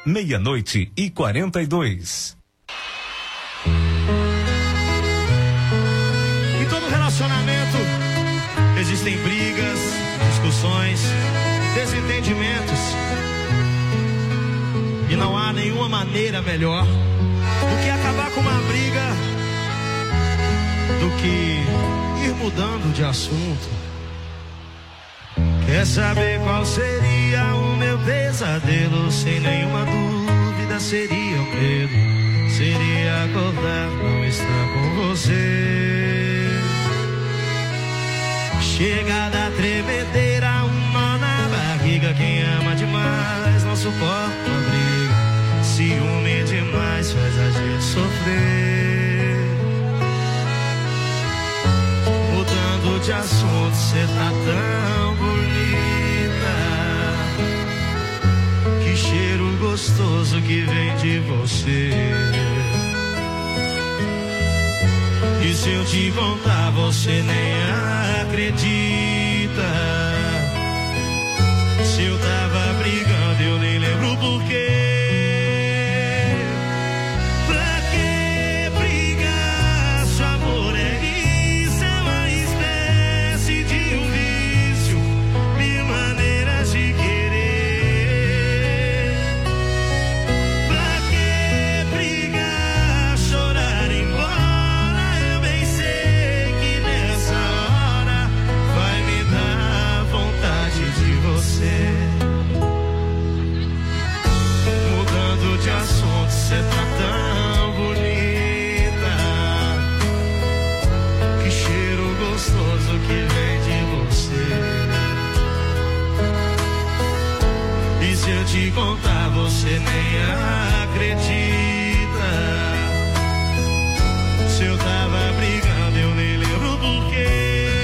meia-noite e 42. Em todo relacionamento existem brigas, discussões, desentendimentos. E não há nenhuma maneira melhor do que acabar com uma briga, do que ir mudando de assunto. Quer saber qual seria o meu pesadelo? Sem nenhuma dúvida seria o medo. Seria acordar, não estar com você. Chega da tremedeira, um nó na barriga. Quem ama demais não suporta a briga. Ciúme demais faz a gente sofrer. Mudando de assunto, cê tá tão bonita. Que cheiro gostoso que vem de você. E se eu te contar, você nem acredita. Se eu tava brigando, eu nem lembro porquê. Você tá tão bonita. Que cheiro gostoso que vem de você. E se eu te contar, você nem acredita. Se eu tava brigando, eu nem lembro porquê.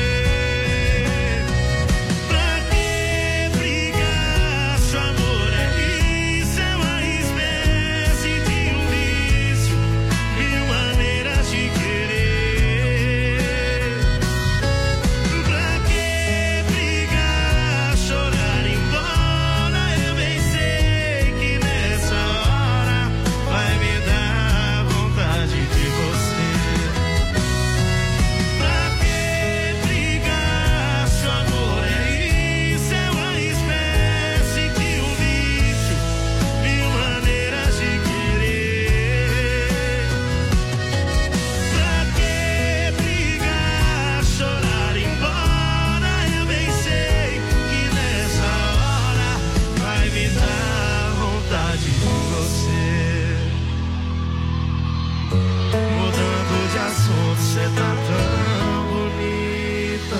Você tá tão bonita.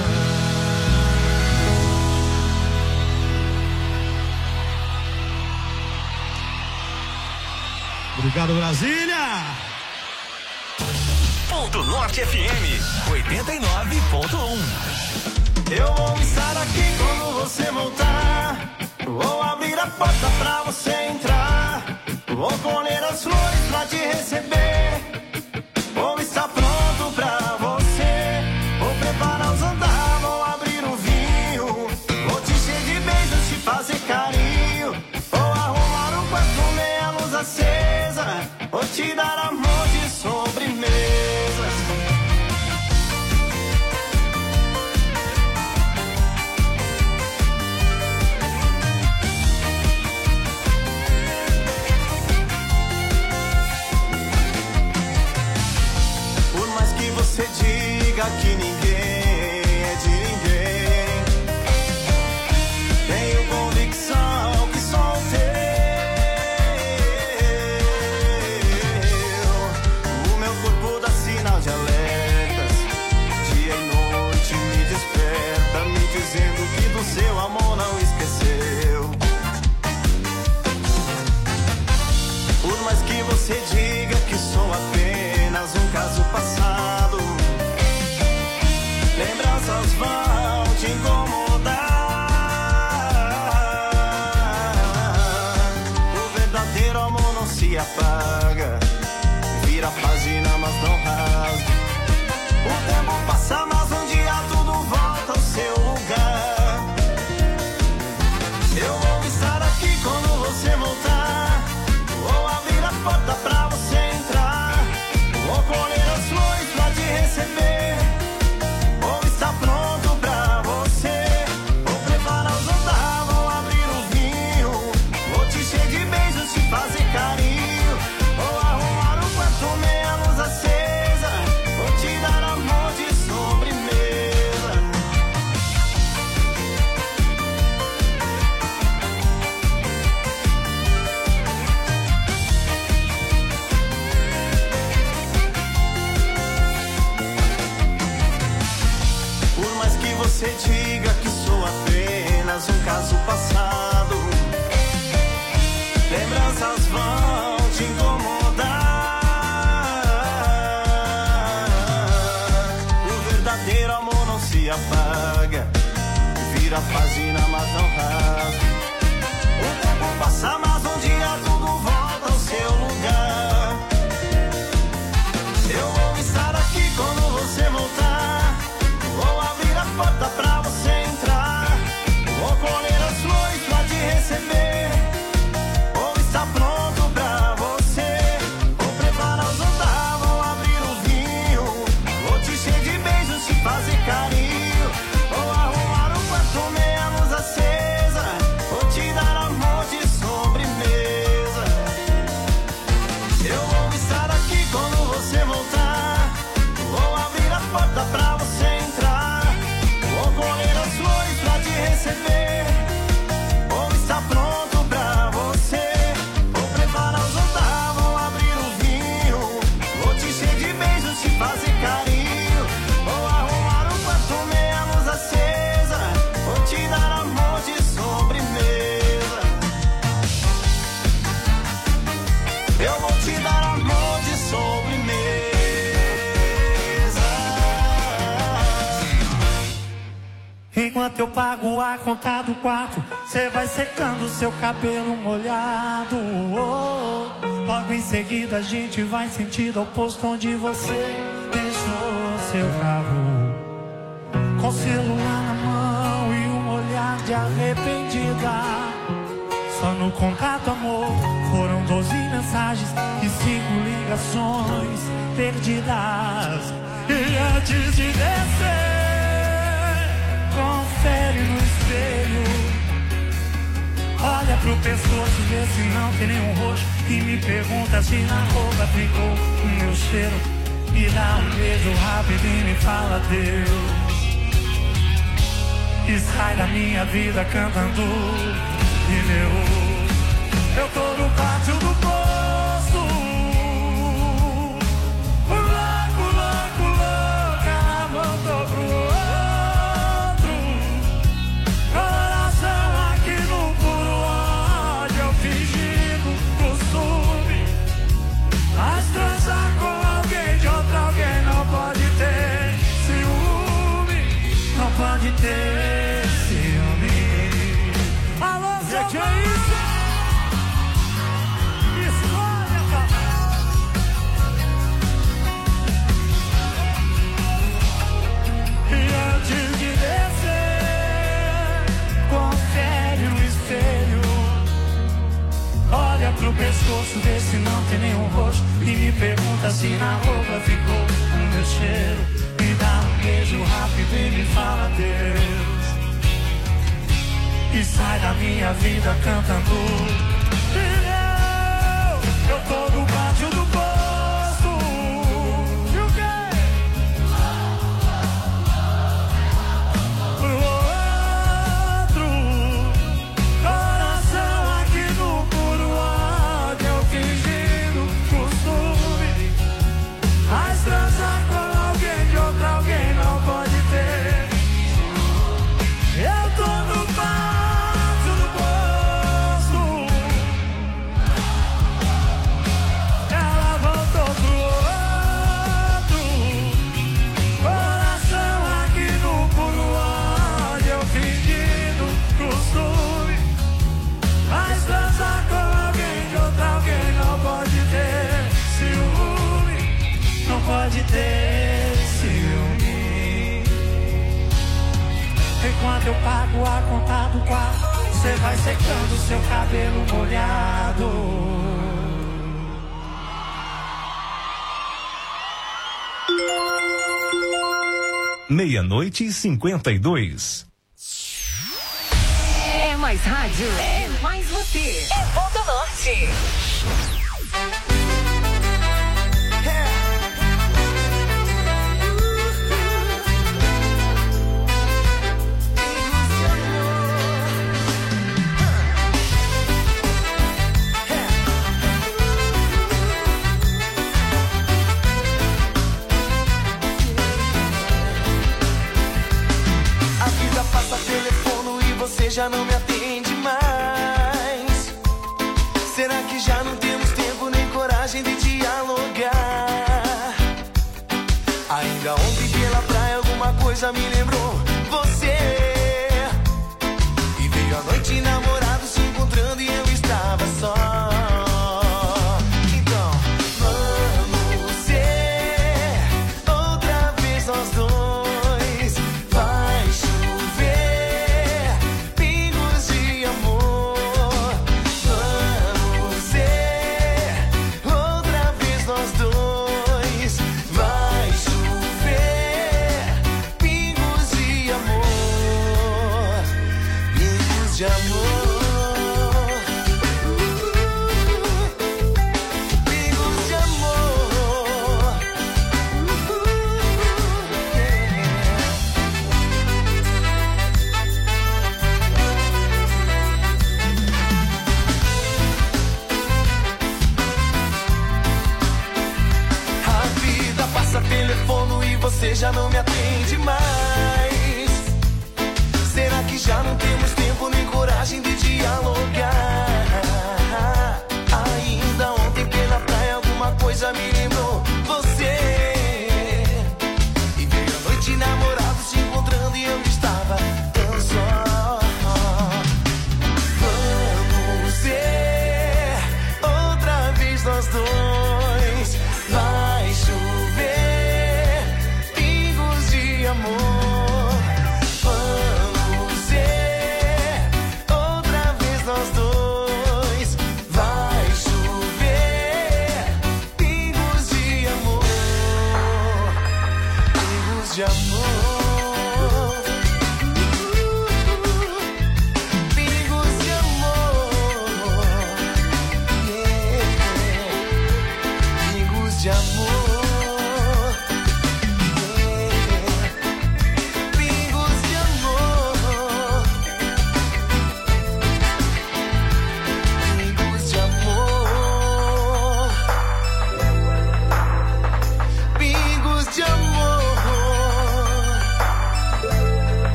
Obrigado, Brasília. Ponto Norte FM 89.1. Eu vou estar aqui quando você voltar. Vou abrir a porta pra você entrar. Vou colher as flores pra te receber. Vou estar pronto pra você. Vou preparar os jantar, vou abrir o vinho. Vou te encher de beijos, te fazer carinho. Vou arrumar um quarto, meia luz acesa. Vou te dar amor de sobremesas. Você diga que ninguém é de ninguém. Tenho convicção que só o teu. O meu corpo dá sinal de alertas. Dia e noite me desperta, me dizendo que do seu amor não esqueceu. Por mais que você diga que sou apenas um caso passado, lembranças vão te incomodar. O verdadeiro amor não se apaga. Vira a página, mas não rasga. O tempo passa, mas um dia tudo volta ao seu lugar. Eu vou estar aqui quando você voltar. eu vou te dar amor de sobremesa. Enquanto eu pago a conta do quarto, cê vai secando seu cabelo molhado. Logo em seguida a gente vai sentido ao posto onde você deixou seu carro, com o celular na mão e um olhar de arrependida. Só no contato, amor, foram 12 mensagens e 5 ligações perdidas. E antes de descer, confere no espelho, olha pro pescoço, vê se não tem nenhum roxo, e me pergunta se na roupa ficou o meu cheiro. Me dá um beijo rápido e me fala Deus, e sai da minha vida cantando pneus. Eu tô no pátio do poço, louco, louco, louca, ela voltou pro outro. Coração aqui no puro ódio, eu fingindo costume. Mas transar com alguém de outro alguém não pode ter ciúme, não pode ter ciúme. Alô, gente, é isso? Escolha, papai. E antes de descer, confere no espelho, olha pro pescoço, vê se não tem nenhum roxo, e me pergunta se na roupa ficou o meu cheiro. Me dá um beijo rápido e me fala Deus, e sai da minha vida cantando pneu. Eu tô no pátio do poço, e o quê? Pro outro. Coração aqui no puro ódio, eu fingindo costume. Mas transar com alguém de outro alguém não pode ter. Eu tô no pátio do poço, ela voltou pro outro. Coração aqui no puro ódio, eu fingindo costume. Mas transar com alguém de outro alguém não pode ter ciúme, não pode ter ciúme. Enquanto eu pago a conta do quarto, cê vai secando seu cabelo molhado. 00:52. É mais rádio, é mais você. É Ponto Norte. A vida passa telefono e você já não me atende mais. Será que já não temos tempo nem coragem de dialogar? Ainda ontem pela praia alguma coisa me lembrou você. E veio a noite namorados se encontrando e eu estava só. Então, vamos ser outra vez nós dois. Vai chover pingos de amor. Vamos ser outra vez nós dois. Vai chover pingos de amor. Pingos de amor. Pingos de amor. A vida passa telefono e você já não me atende mais. Será que já não temos tempo nem coragem de dialogar? Ainda ontem pela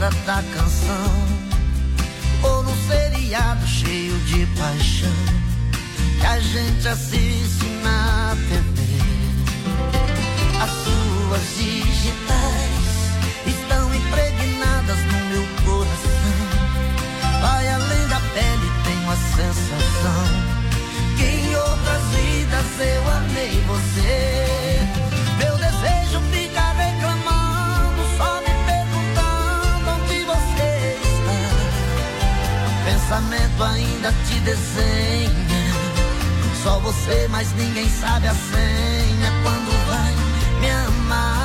letra da canção, ou num seriado cheio de paixão que a gente assiste na TV. As suas digitais estão impregnadas no meu coração. Vai além da pele, tenho a sensação que em outras vidas eu amei você. Meu desejo fica reclamando, só me perguntando onde você está. Pensamento ainda te desenha, só você, mas ninguém sabe a senha. Quando vai me amar?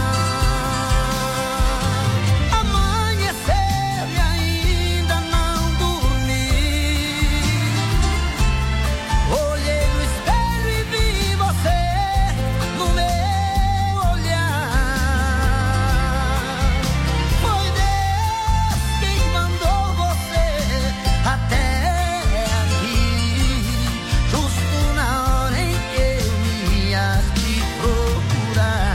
Amanhecer e ainda não dormi. Olhei no espelho e vi você no meu olhar. Foi Deus quem mandou você até aqui, justo na hora em que eu ia te procurar.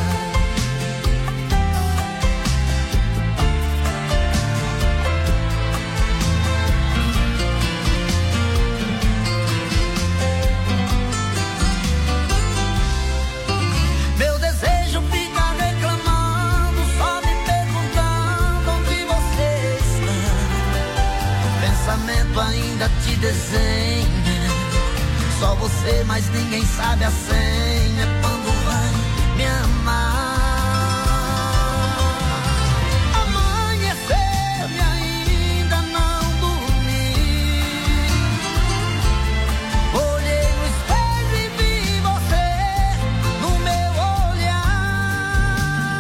Meu desejo fica reclamando, só me perguntando onde você está. Pensamento ainda te desenha, só você, mas ninguém sabe a senha. Quando vai me amar? Amanhecer e ainda não dormi. Olhei no espelho e vi você no meu olhar.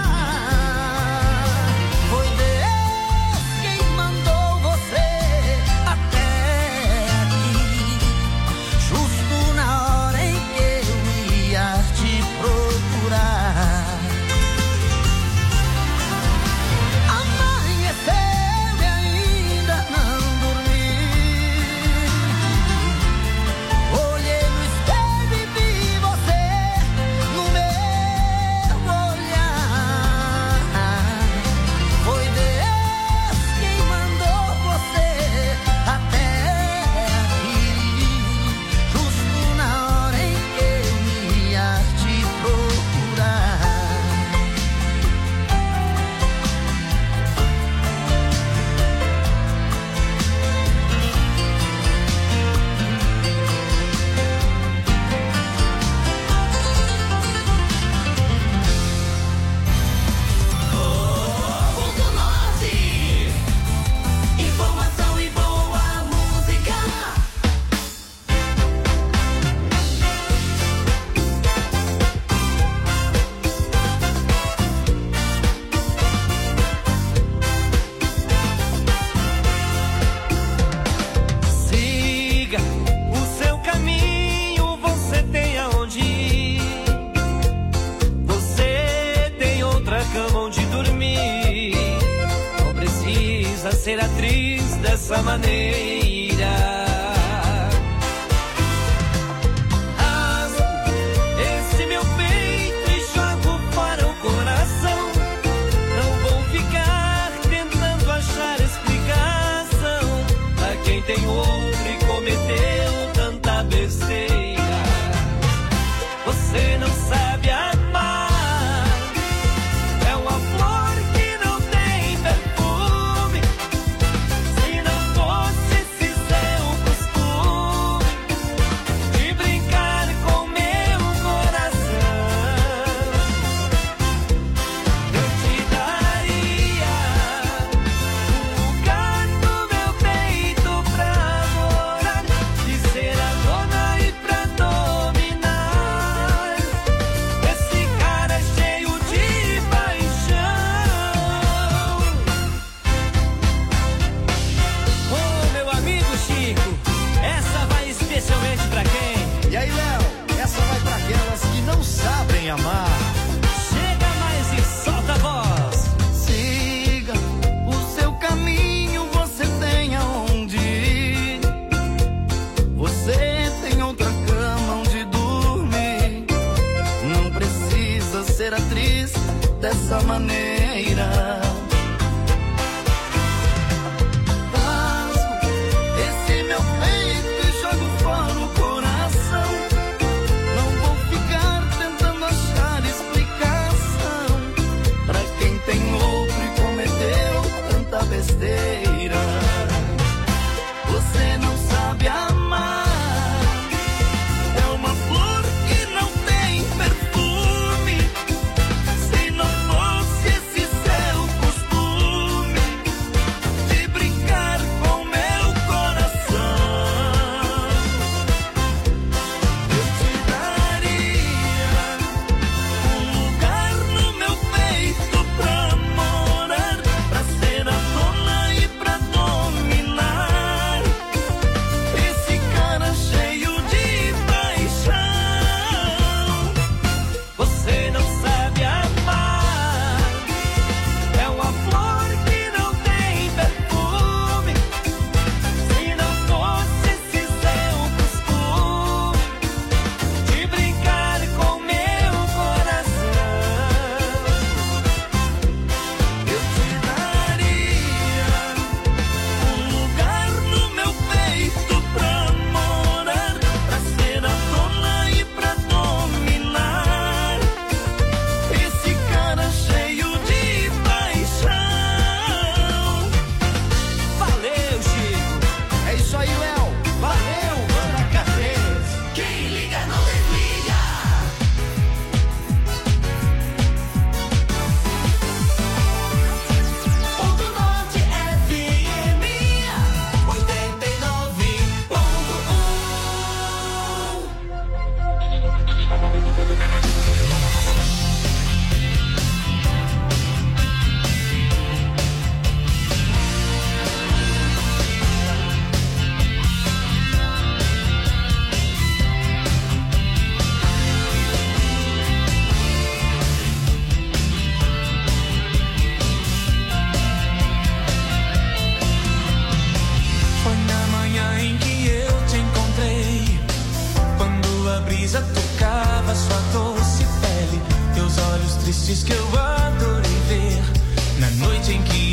Foi Deus quem mandou você até aqui, justo na hora em que eu ia te procurar. Amanhecer e ainda não dormi. Olhei no espelho e vi você no meu olhar. Foi Deus quem mandou você até aqui, justo na hora em que eu ia te procurar. Ponto Norte. Informação e boa música. Siga o seu caminho, você tem aonde ir. Você tem outra cama onde dormir. Não precisa ser atriz dessa maneira. Rasgo esse meu peito e jogo fora o coração. Não vou ficar tentando achar explicação a quem tem outro e cometeu tanta besteira. Você não sabe amar, é uma flor que não tem perfume. Se não fosse esse seu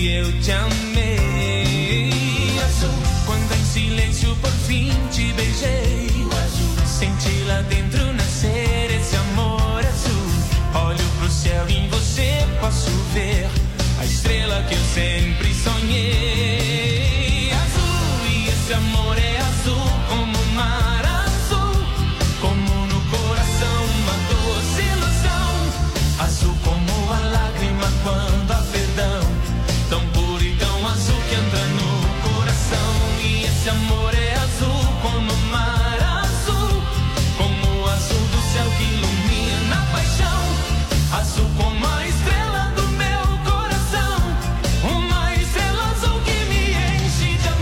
e eu te amei. Azul, quando em silêncio por fim te beijei, senti lá dentro nascer esse amor azul. Olho pro céu e em você posso ver a estrela que eu sempre sonhei. Azul, e esse amor é azul como o mar azul, como no coração uma doce ilusão. Azul como a lágrima quando há perdão, tão puro e tão azul que entra no coração. E esse amor é azul como o mar azul, como o azul do céu que ilumina a paixão. Azul como a estrela do meu coração, uma estrela azul que me enche de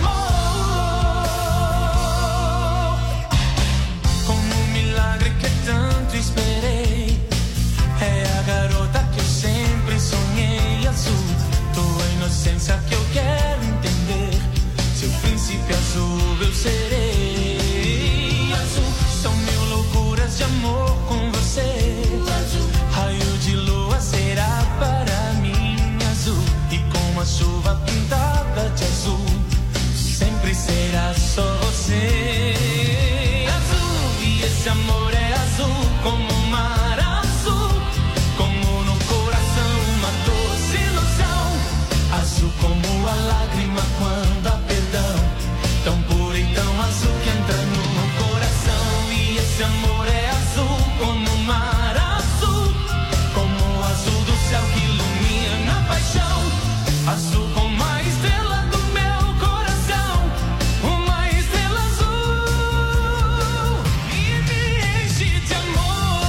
amor. Como um milagre que tanto esperei, é a garota que eu sempre sonhei. Azul, tua inocência que eu quero entender, seu príncipe azul eu serei. Azul, são mil loucuras de amor com você. Azul, raio de lua será para mim azul, e com a chuva pintada de azul, sempre será só você. Azul, e esse amor é azul como o mar azul, como no coração uma doce ilusão. Azul como a lágrima quando há perdão, tão puro e tão azul que entra no coração. E esse amor é azul como o mar azul, como o azul do céu que ilumina a paixão. Azul como a estrela do meu coração, uma estrela azul que me enche de amor.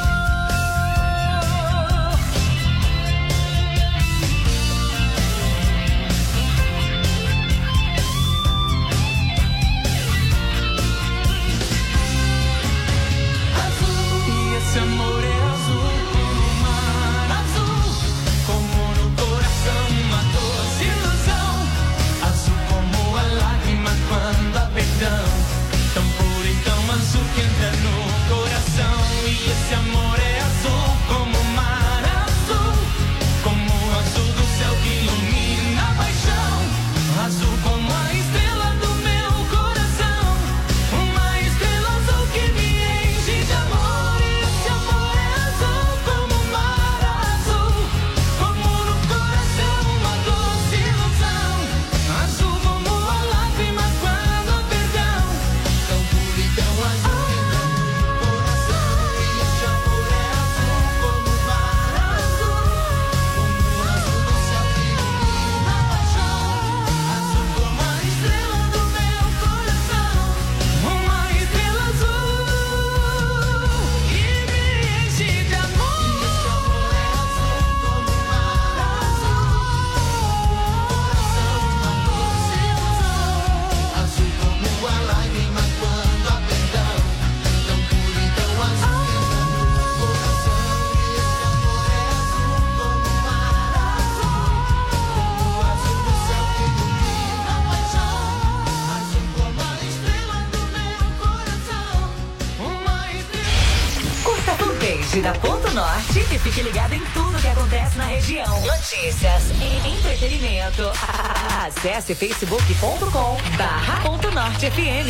Azul, e esse amor é azul como o mar azul, como no coração uma doce ilusão. Azul como a lágrima quando há perdão, tão puro e tão azul que entra no coração. E esse amor é azul como o mar azul, como o azul do céu que ilumina a paixão. Azul como a estrela do meu coração, uma estrela azul que me enche de amor. E esse amor é azul como o mar azul, como no coração uma doce ilusão. Azul como a lágrima quando há perdão, tão puro e tão azul que entra no coração. E esse amor é azul como o mar azul, como o azul do céu que ilumina a paixão. Azul como a estrela do meu coração, uma estrela azul que me enche de amor. E esse amor é azul como o mar azul, coração uma doce ilusão. Azul como a lágrima quando há perdão, tão puro e tão azul que entra no coração. E esse amor é azul como o mar azul, como o azul do céu que ilumina a paixão. Azul como a estrela do meu coração, uma estrela. Curta a fanpage da Ponto Norte e fique ligado em tudo que acontece na região. Notícias e entretenimento. Acesse facebook.com/Ponto Norte FM.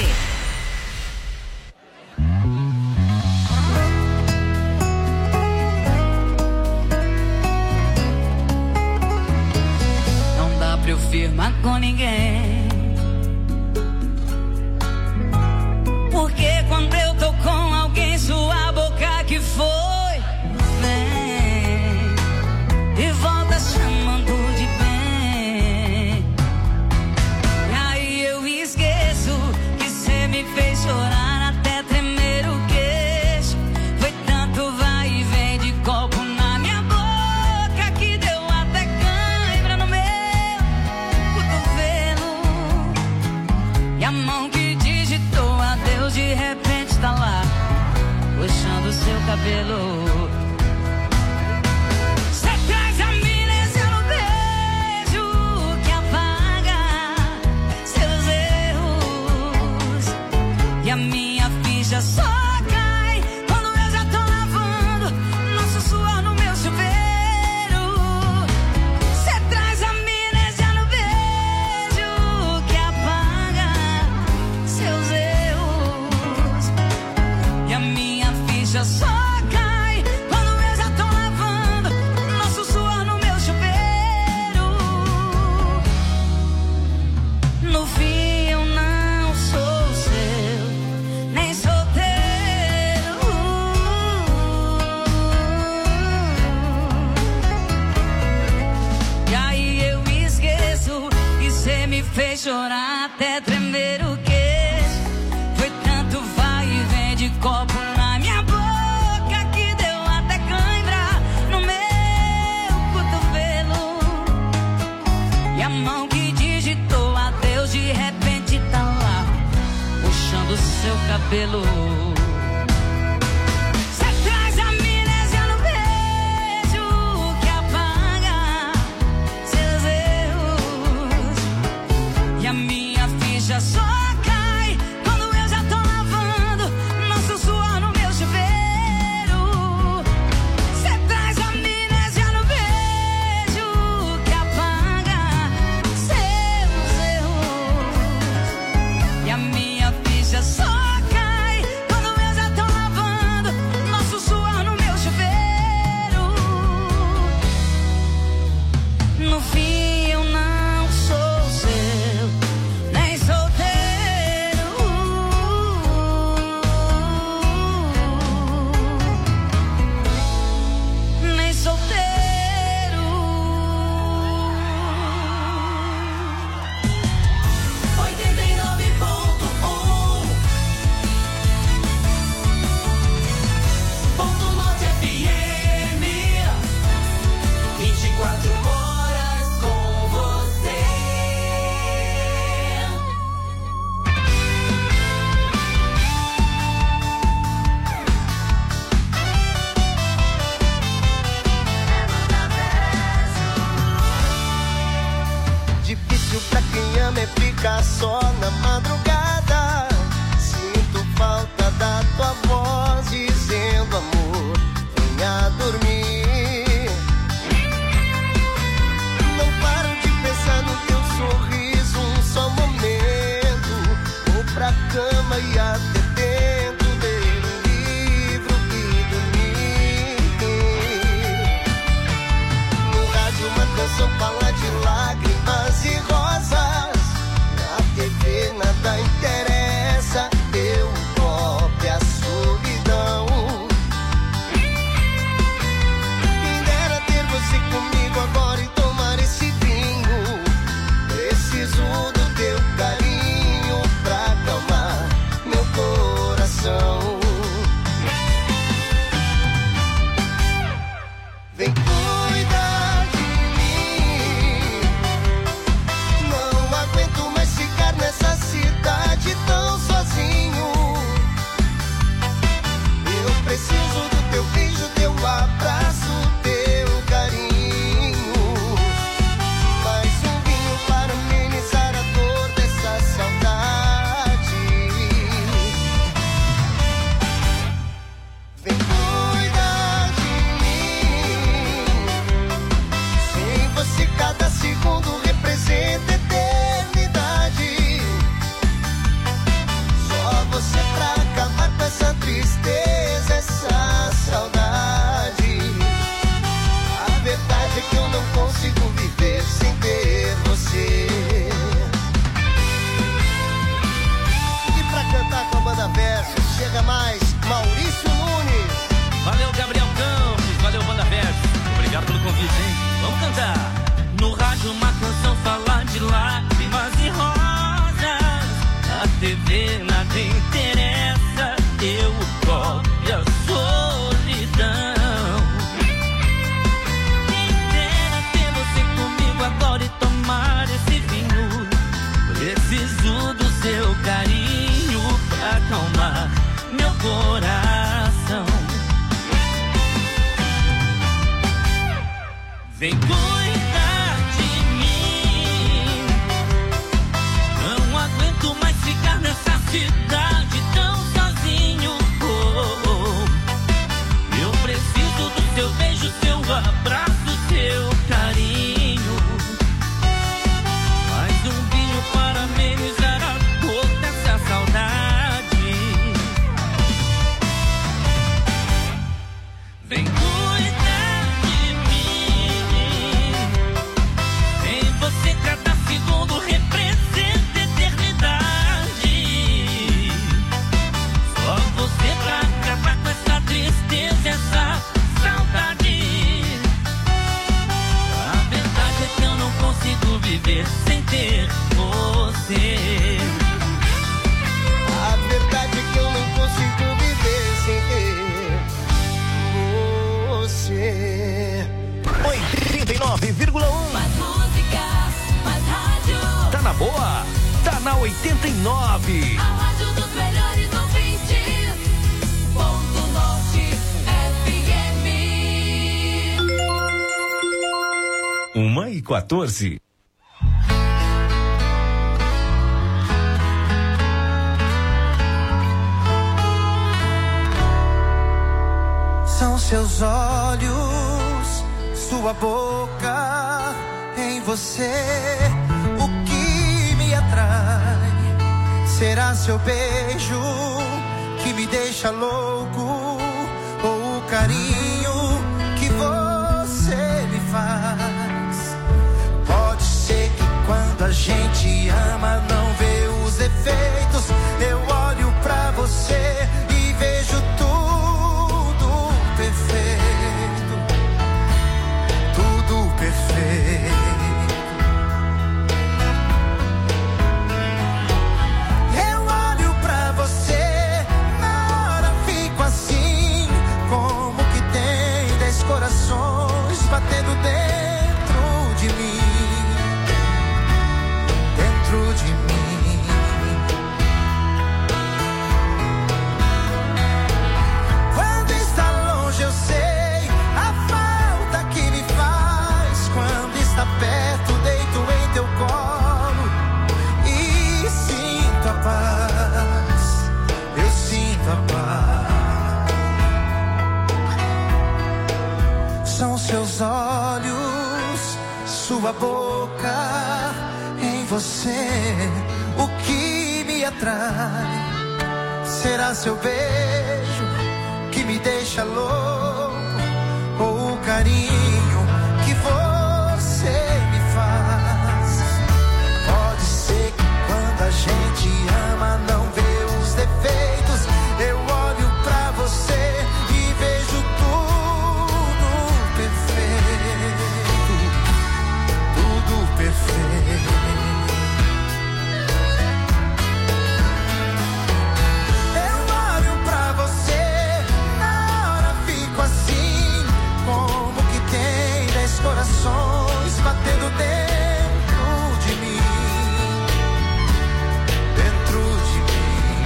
Não dá pra eu firmar com ninguém, porque quando eu tô com alguém, sua boca que foi, vem e volta chamando de bem. E aí eu esqueço que cê me fez chorar até tremer o queixo. Foi tanto vai e vem de copo na minha boca que deu até cãibra no meu cotovelo. fez chorar até tremer o queixo. Foi tanto vai e vem de copo na minha boca que deu até cãibra no meu cotovelo. E a mão que digitou adeus de repente tá lá, puxando seu cabelo. Só cai quando eu já tô lavando nosso suor no meu chuveiro. Cê traz amnésia no beijo que apaga seus erros. E a minha ficha só cai quando eu já tô lavando nosso suor no meu chuveiro. No fim eu não sou seu, nem solteiro, nem solteiro. 89.1 Ponto Norte FM, 24 horas com você. Difícil pra quem ama é ficar só na madrugada. Sinto falta da tua voz dizendo amor, venha dormir. Não paro de pensar no teu sorriso, um só momento. Vou pra cama e até tento ler um livro e dormir. No rádio uma canção fala de lágrimas e rosas. Na TV nada interessa, eu cobre a solidão. Quem dera ter você comigo agora e tomar esse vinho. Preciso do teu carinho pra acalmar meu coração. Vem cuidar de mim. Não aguento mais ficar nessa cidade tão sozinho. Eu preciso do teu beijo, teu abraço, teu carinho. Mais um vinho para amenizar a dor dessa saudade. Vem cuidar de mim. Sem você cada segundo representa eternidade. Só você pra acabar com essa tristeza, essa saudade. A verdade é que eu não consigo viver sem ter você. E pra cantar com a banda Versus, chega mais Maurício Nunes. Valeu, Gabriel Campos. Valeu, Banda Versus. Obrigado pelo convite, hein? Vamos cantar. No rádio uma canção fala de lágrimas e rosas. A TV nada interessa, eu cobre a solidão. Quem dera ter você comigo agora e tomar esse vinho. Preciso do seu carinho pra acalmar meu coração. Vem cuidar de mim. Não aguento mais ficar nessa cidade tão sozinho. Eu preciso do seu beijo, seu abraço, seu carinho. Mais um vinho para amenizar a dor dessa saudade. Vem cuidar de mim. Em você cada segundo representa eternidade. Só você pra acabar com essa tristeza, essa saudade. A verdade é que eu não consigo viver sem ter você. 89. A rádio dos melhores ouvintes. Ponto Norte FM. 1h14. São seus olhos, sua boca, em você o que me atrai. Será seu beijo que me deixa louco, ou o carinho que você me faz? Pode ser que quando a gente ama não vê os efeitos. Eu olho pra você e vejo tudo perfeito, tudo perfeito. Eu olho pra você, na hora fico assim, como que tem 10 corações batendo dentro de mim, dentro de mim. Quando está longe eu sei a falta que me faz. Quando está perto deito em teu colo e sinto a paz, eu sinto a paz. São seus olhos, sua boca, em você o que me atrai. Será seu beijo que me deixa louco, ou o carinho que você me faz? Pode ser que quando a gente ama não vê os defeitos. Eu olho pra você e vejo tudo perfeito, tudo perfeito. Eu olho pra você, na hora fico assim, como que tem 10 corações batendo dentro de mim, dentro de mim,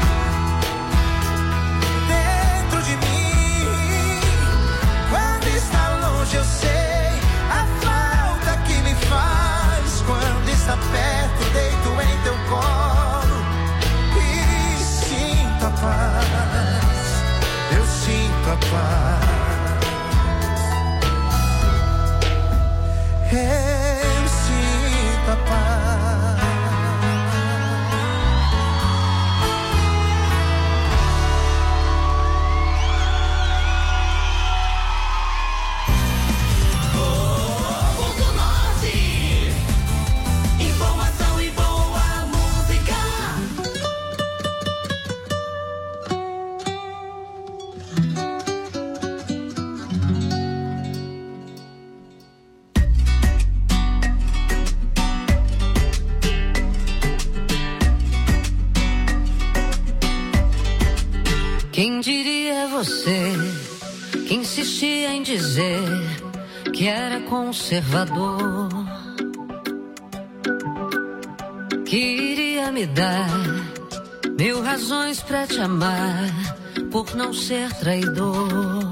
dentro de mim. Quando está longe eu sei a falta que me faz. Quando está perto deito em teu colo e sinto a paz, eu sinto a paz, eu sinto a paz. Ponto Norte. Informação e boa música. Quem diria você que insistia em dizer que era conservador, que iria me dar 1000 razões pra te amar por não ser traidor.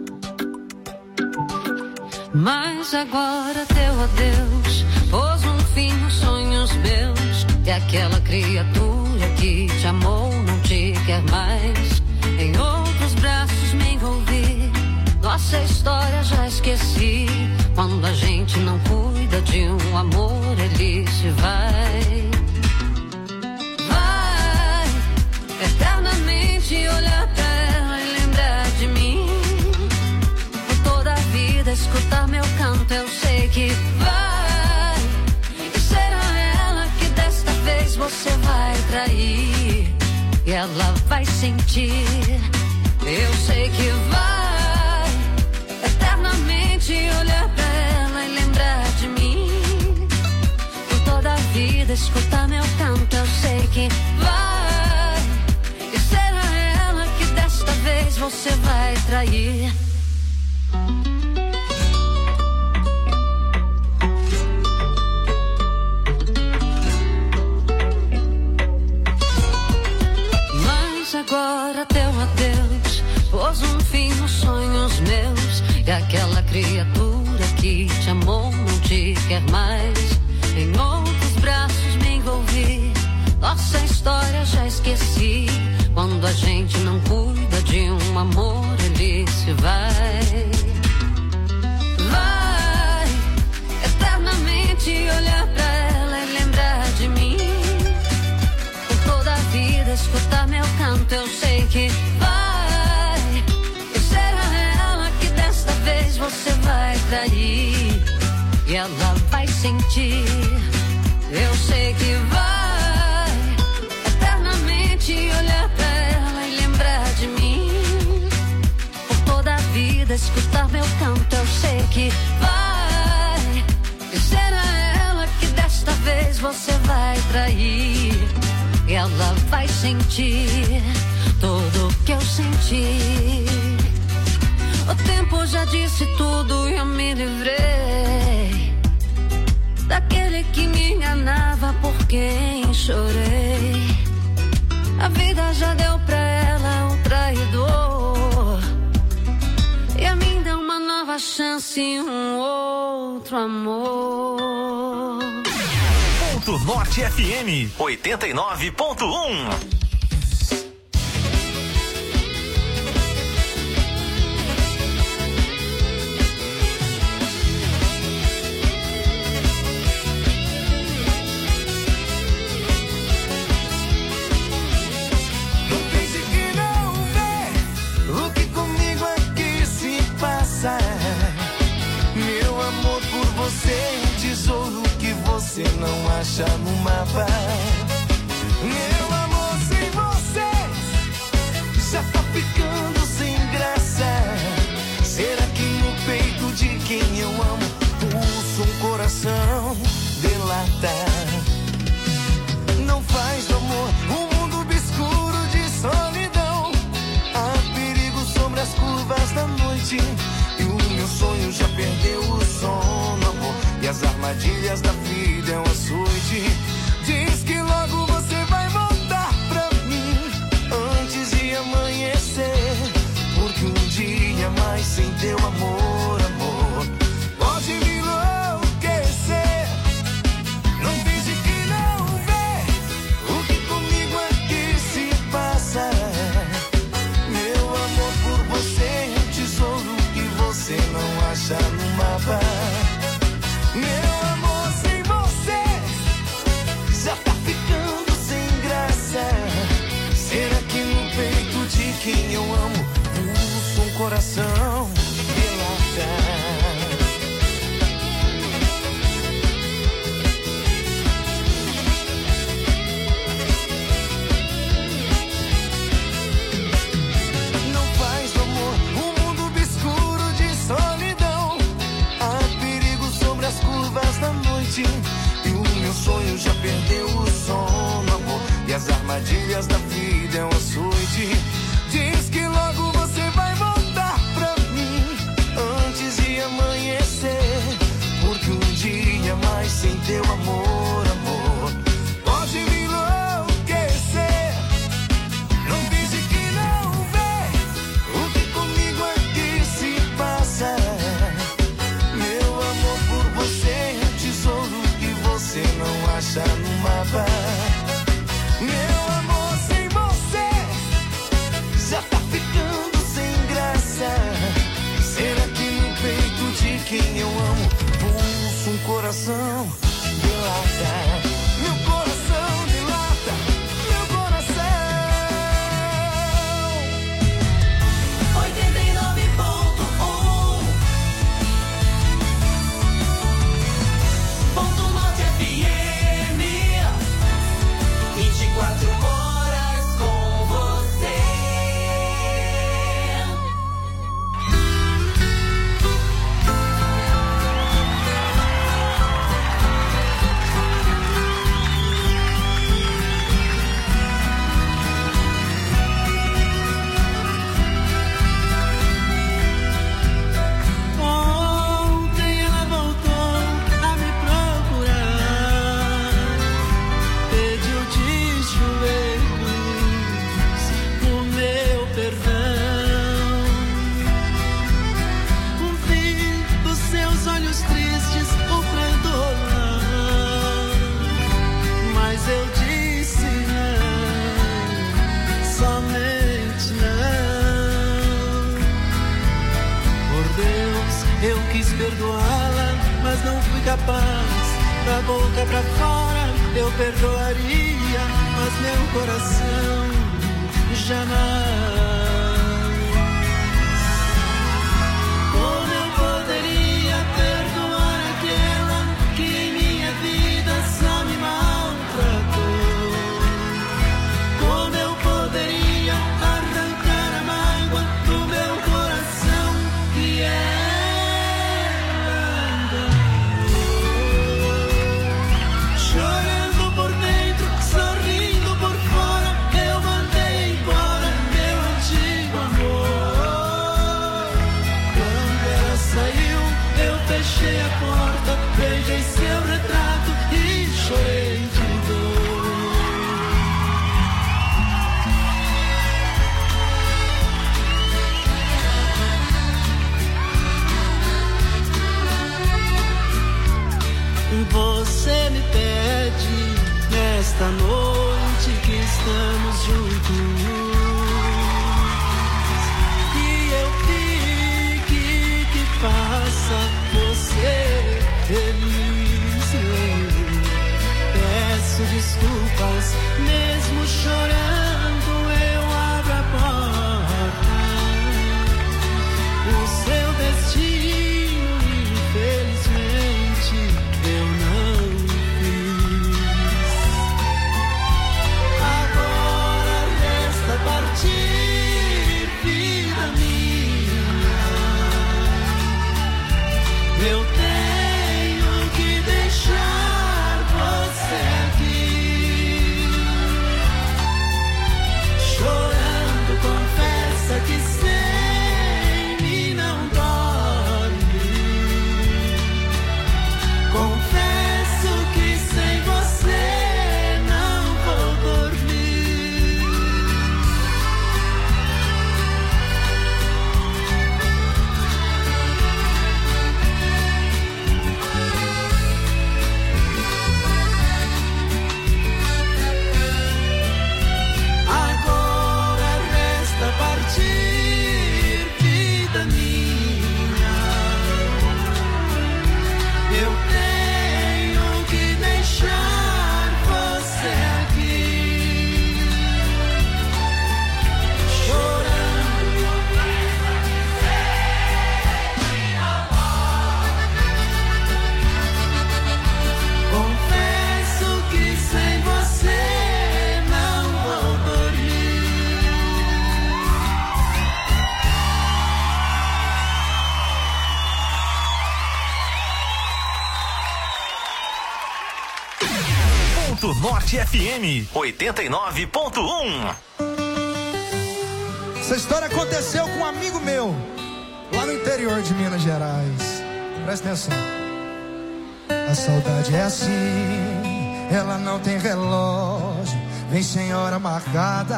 Mas agora teu adeus pôs um fim nos sonhos meus, e aquela criatura que te amou não te quer mais. Em outros braços me envolvi, nossa história já esqueci. Quando a gente não cuida de um amor, ele se vai. Vai eternamente olhar pra ela e lembrar de mim. Por toda a vida escutar meu canto, eu sei que vai. E será ela que desta vez você vai trair, e ela vai sentir. Eu sei que vai eternamente olhar pra ela e lembrar de mim. Por toda a vida escutar meu canto, eu sei que vai. E será ela que desta vez você vai trair. gente não cuida de um amor, ele se vai. Vai eternamente olhar pra ela e lembrar de mim. Por toda a vida escutar meu canto, eu sei que vai. E será ela que desta vez você vai trair. E ela vai sentir, eu sei que vai eternamente olhar pra ela e lembrar de mim. Por toda a vida escutar meu canto, eu sei que vai. E será ela que desta vez você vai trair. E ela vai sentir tudo o que eu senti. O tempo já disse tudo e eu me livrei daquele que me enganava, por quem chorei. A vida já deu pra ela um traidor, e a mim deu uma nova chance e um outro amor. Ponto Norte FM 89.1. Meu amor por você é um tesouro que você não acha no mapa. Meu amor sem você já tá ficando sem graça. Será que no peito de quem eu amo pulsa um coração delata? Não faz do amor um mundo obscuro de solidão. Há perigo sobre as curvas da noite. Meu sonho já perdeu o sono, amor. E as armadilhas da vida é um açoite. Diz que logo você vai voltar pra mim antes de amanhecer. Porque um dia mais sem teu amor, amor, pode me enlouquecer. Não finge que não vê o que comigo aqui se passa. Meu amor por você é um tesouro que você não acha no mapa. Meu amor sem você já tá ficando sem graça. Será que no peito de quem eu amo pulsa um coração delata? E o meu sonho já perdeu o sono, amor. E as armadilhas da vida é um açoite. Diz que logo você vai voltar pra mim antes de amanhecer. Porque um dia mais sem teu amor, amor, pode me enlouquecer. Não finge que não vê o que comigo aqui se passa. Meu amor por você você não acha no mapa. Meu amor sem você já tá ficando sem graça. Será que no peito de quem eu amo pulsa um coração delata? Meu coração delata, meu coração. 89.1 Ponto Norte FM. incapaz, da boca pra fora eu perdoaria, mas meu coração jamais. Como eu poderia perdoar aquela que em minha vida só me maltratou? Como eu poderia arrancar a mágoa do meu coração que ela enganou? Chorando por dentro, sorrindo por fora, eu mandei embora meu antigo amor. Quando ela saiu, eu fechei a porta, beijei seu retrato e chorei de dor. Você me pede nesta noite que estamos juntos que eu fique, que faça você feliz. Peço desculpas, mesmo chorando eu abro a porta. O seu destino, infelizmente, eu não fiz. Agora resta partir, vida minha. Eu tenho que deixar você aqui. Chorando, confessa que sem mim não dorme. Confesso que sem você não vou dormir. Agora resta partir, vida minha. Eu tenho que deixar você aqui. Chorando, confesso que sem você não vou dormir. Ponto Norte FM 89.1. Essa história aconteceu com um amigo meu, lá no interior de Minas Gerais. Presta atenção. A saudade é assim, ela não tem relógio, vem sem hora marcada.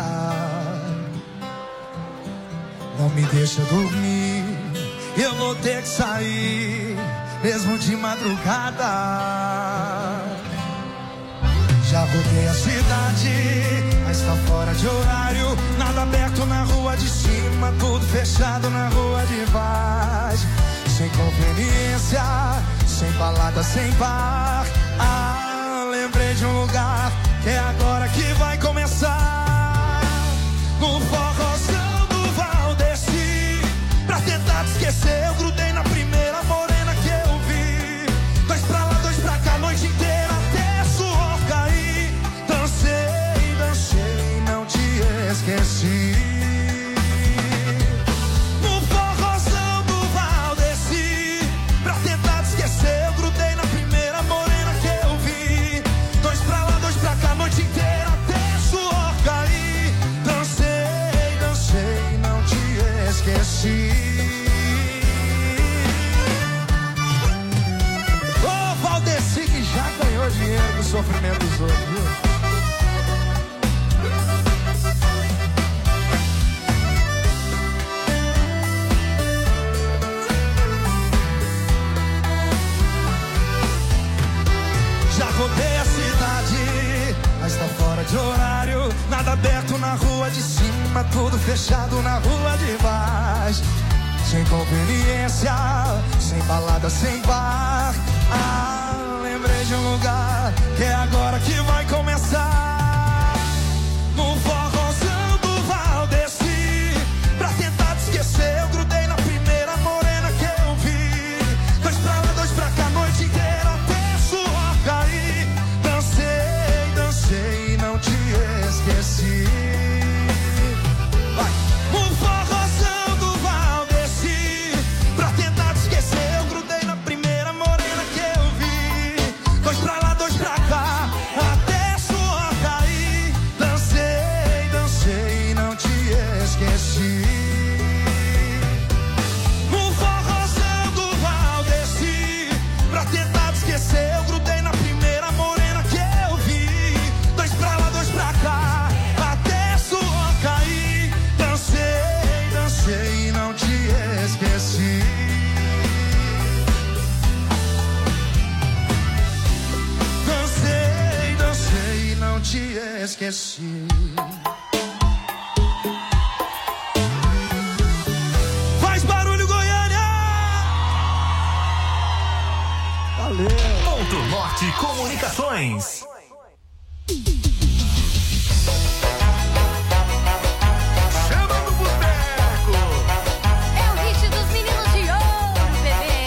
Não me deixa dormir, eu vou ter que sair, mesmo de madrugada. Já rodei a cidade, mas tá fora de horário. Nada aberto na rua de cima, tudo fechado na rua de baixo. Sem conveniência, sem balada, sem bar. Ah, lembrei de um lugar que é agora que vai começar. No forrozão do Valdeci, pra tentar te esquecer, eu grudei na primeira morena que eu vi. Dois pra lá, dois pra cá, a noite inteira até suor cair. Dancei, dancei, não te esqueci. No forrozão do Valdeci, pra tentar te esquecer, eu grudei na primeira morena que eu vi. Dois pra lá, dois pra cá, a noite inteira até suor cair. Dancei, dancei, não te esqueci. Ô Valdeci, que já ganhou dinheiro do sofrimento dos outros, viu? Já rodei a cidade, mas tá fora de horário. Nada aberto na rua de cima, tudo fechado na rua de baixo. Sem conveniência, sem balada, sem bar. Ah, lembrei de um lugar que é agora que vai começar. No forrozão do Valdeci, pra tentar te esquecer, eu grudei na primeira morena que eu vi. Dois pra lá, dois pra cá, a noite inteira até suor cair. Dancei, dancei e não te esqueci. Vai! No forrozão do Valdeci, pra tentar te esquecer, eu grudei na primeira morena que eu vi. Dois pra lá, dois pra cá, até suor cair. Dancei, dancei e não te esqueci. No forrozão do Valdeci, pra tentar te esquecer, eu grudei na primeira morena que eu vi. Dois pra lá, dois pra cá, até suor cair. Dancei, dancei e não te esqueci. Dancei, dancei e não te esqueci. Faz barulho, Goiânia! Valeu! Ponto Norte Comunicações. Chama no boteco. É o hit dos meninos de ouro, bebê.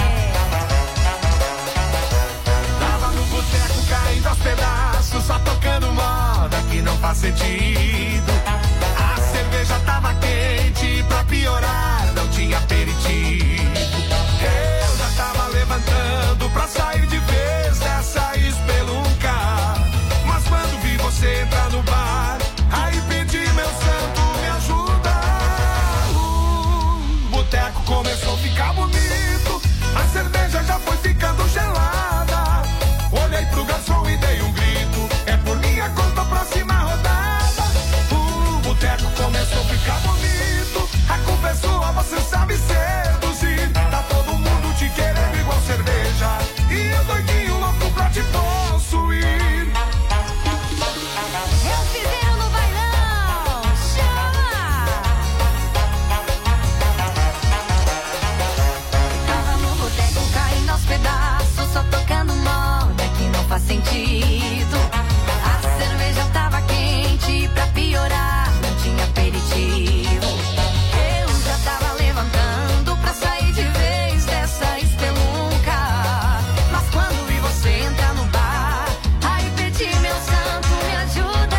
Tava no boteco caindo aos pedaços, só tocando moda que não faz sentido. A cerveja tava quente, pra piorar não tinha aperitivo. Eu já tava levantando pra sair de vez dessa espelunca. Mas quando vi você entrar no bar, aí pedi meu santo, me ajuda. O boteco começou a ficar bonito, a cerveja já foi ficando gelada. Olhei pro garçom e dei um grito, é por minha conta, próxima rodada. O boteco começou a ficar bonito, a culpa é sua, você sabe seduzir. Tá todo mundo te querendo igual cerveja, e eu doidinho louco pra te possuir. Eles fizeram no bailão. Chama! Tava no boteco caindo aos pedaços, só tocando moda que não faz sentido. A cerveja tava quente, pra piorar não tinha aperitivo. Eu já tava levantando pra sair de vez dessa espelunca. Mas quando vi você entrar no bar, aí pedi meu santo, me ajuda.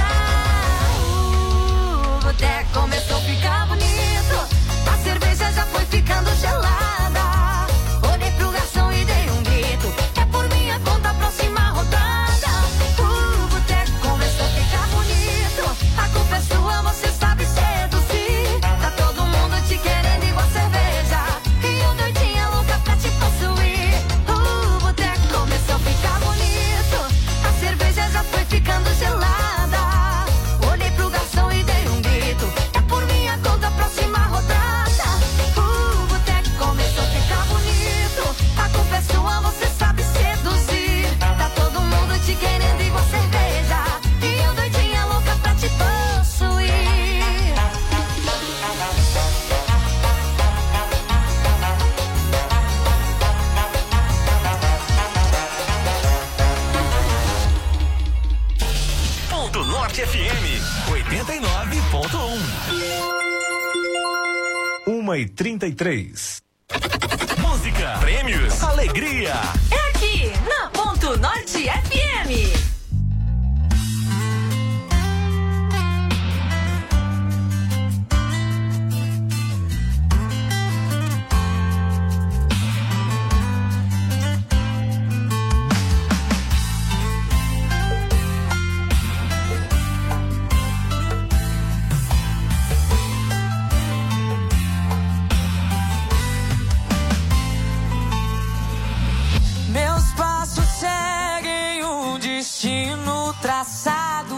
O boteco começou a ficar bonito, a cerveja já foi ficando gelada. Olhei pro garçom e dei um grito, é por minha conta, próxima rodada. O boteco começou a ficar bonito, a culpa é sua, você sabe seduzir. Tá todo mundo te querendo igual cerveja, e eu doidinha louca pra te possuir. O boteco começou a ficar bonito, a cerveja já foi ficando gelada. Olhei pro garçom e dei um grito, é por minha conta, próxima rodada. O boteco começou a ficar bonito, a culpa é sua, você sabe seduzir. Tá todo mundo te querendo igual cerveja, e eu doidinha louca pra te possuir. Ponto Norte FM 89.1. 1h33. Música, prêmios, alegria. É aqui, na Ponto Norte FM. Meus passos seguem um destino traçado.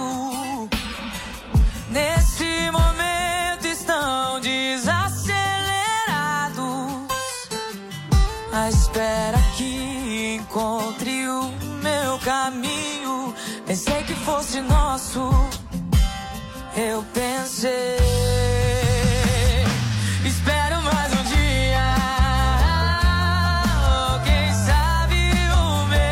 Nesse momento estão desacelerados, à espera que encontre o meu caminho. Pensei que fosse nosso, eu pensei. Espero mais um dia, quem sabe o meu.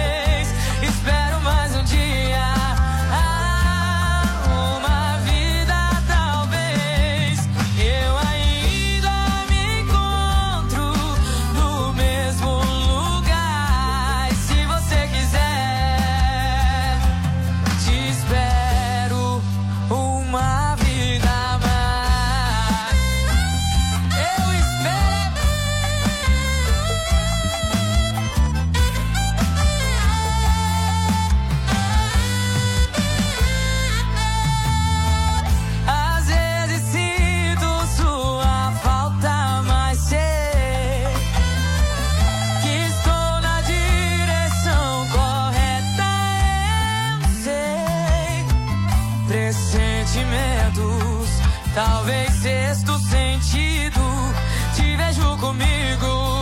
pressentimentos, talvez sexto sentido. Te vejo comigo